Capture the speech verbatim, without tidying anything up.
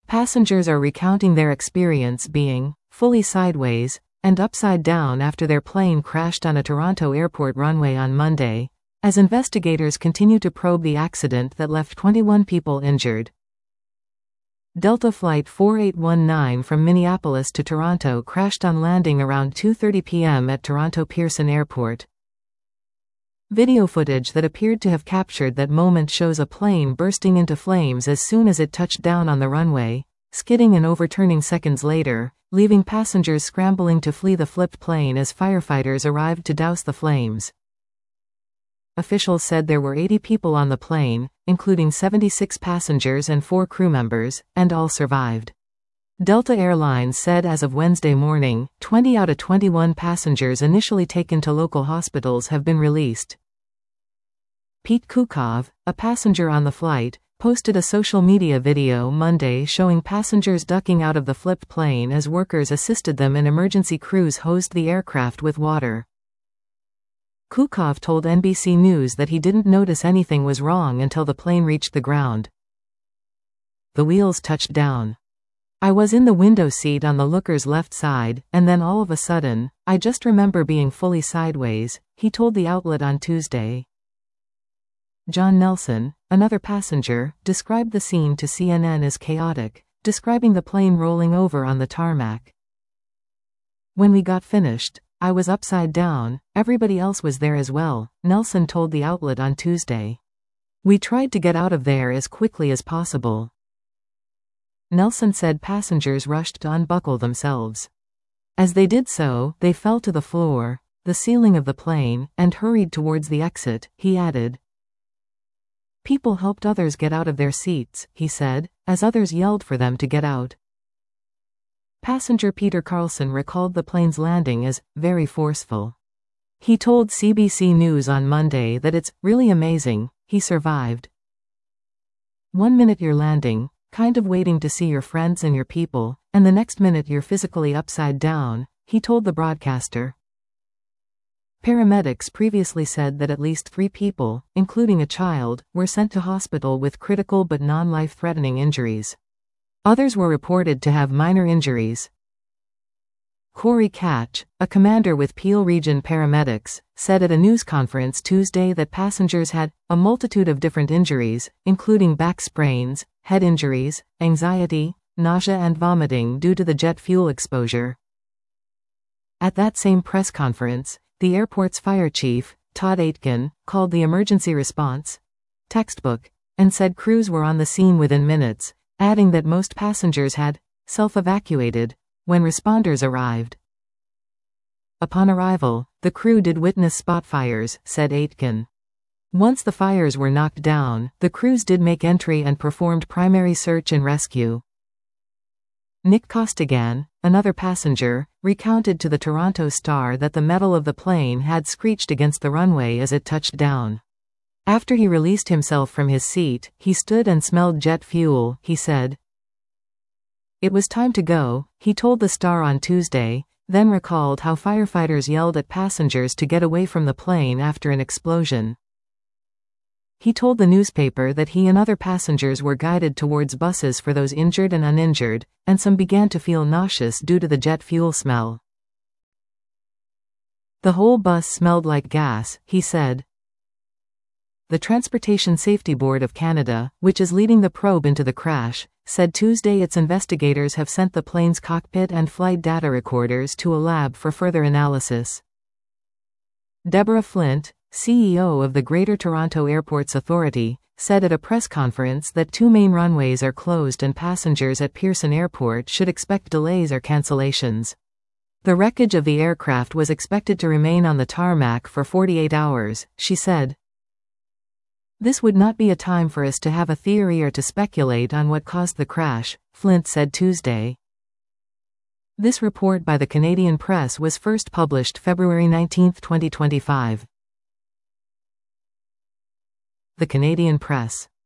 Passengers are recounting their experience being fully sideways and upside down after their plane crashed on a Toronto airport runway on Monday, as investigators continue to probe the accident that left twenty-one people injured. Delta Flight four eight one nine from Minneapolis to Toronto crashed on landing around two thirty p m at Toronto Pearson Airport. Video footage that appeared to have captured that moment shows a plane bursting into flames as soon as it touched down on the runway, skidding and overturning seconds later, leaving passengers scrambling to flee the flipped plane as firefighters arrived to douse the flames. Officials said there were eighty people on the plane, including seventy-six passengers and four crew members, and all survived. Delta Air Lines said as of Wednesday morning, twenty out of twenty-one passengers initially taken to local hospitals have been released. Pete Kukov, a passenger on the flight, posted a social media video Monday showing passengers ducking out of the flipped plane as workers assisted them and emergency crews hosed the aircraft with water. Kukov told N B C News that he didn't notice anything was wrong until the plane reached the ground. The wheels touched down. I was in the window seat on the looker's left side, and then all of a sudden, I just remember being fully sideways, he told the outlet on Tuesday. John Nelson, another passenger, described the scene to C N N as chaotic, describing the plane rolling over on the tarmac. When we got finished, I was upside down, everybody else was there as well, Nelson told the outlet on Tuesday. We tried to get out of there as quickly as possible. Nelson said passengers rushed to unbuckle themselves. As they did so, they fell to the floor, the ceiling of the plane, and hurried towards the exit, he added. People helped others get out of their seats, he said, as others yelled for them to get out. Passenger Peter Carlson recalled the plane's landing as very forceful. He told C B C News on Monday that it's really amazing, he survived. One minute you're landing, kind of waiting to see your friends and your people, and the next minute you're physically upside down, he told the broadcaster. Paramedics previously said that at least three people, including a child, were sent to hospital with critical but non-life-threatening injuries. Others were reported to have minor injuries. Corey Catch, a commander with Peel Region Paramedics, said at a news conference Tuesday that passengers had a multitude of different injuries, including back sprains, head injuries, anxiety, nausea and vomiting due to the jet fuel exposure. At that same press conference, the airport's fire chief, Todd Aitken, called the emergency response textbook, and said crews were on the scene within minutes, adding that most passengers had self-evacuated when responders arrived. Upon arrival, the crew did witness spot fires, said Aitken. Once the fires were knocked down, the crews did make entry and performed primary search and rescue. Nick Costigan, another passenger, recounted to the Toronto Star that the metal of the plane had screeched against the runway as it touched down. After he released himself from his seat, he stood and smelled jet fuel, he said. It was time to go, he told the Star on Tuesday, then recalled how firefighters yelled at passengers to get away from the plane after an explosion. He told the newspaper that he and other passengers were guided towards buses for those injured and uninjured, and some began to feel nauseous due to the jet fuel smell. The whole bus smelled like gas, he said. The Transportation Safety Board of Canada, which is leading the probe into the crash, said Tuesday its investigators have sent the plane's cockpit and flight data recorders to a lab for further analysis. Deborah Flint, C E O of the Greater Toronto Airports Authority, said at a press conference that two main runways are closed and passengers at Pearson Airport should expect delays or cancellations. The wreckage of the aircraft was expected to remain on the tarmac for forty-eight hours, she said. This would not be a time for us to have a theory or to speculate on what caused the crash, Flint said Tuesday. This report by the Canadian Press was first published February nineteenth, twenty twenty-five. The Canadian Press.